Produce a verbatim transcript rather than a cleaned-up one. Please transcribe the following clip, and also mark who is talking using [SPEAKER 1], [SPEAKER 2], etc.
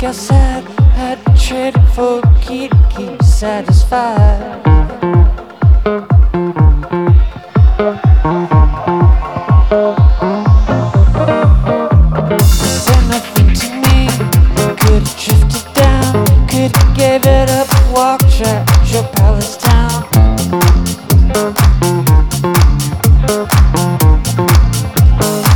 [SPEAKER 1] I said, had traded for a key to keep you satisfied. You said nothing to me, could have drifted down, could have gave it up, walked right to your palace.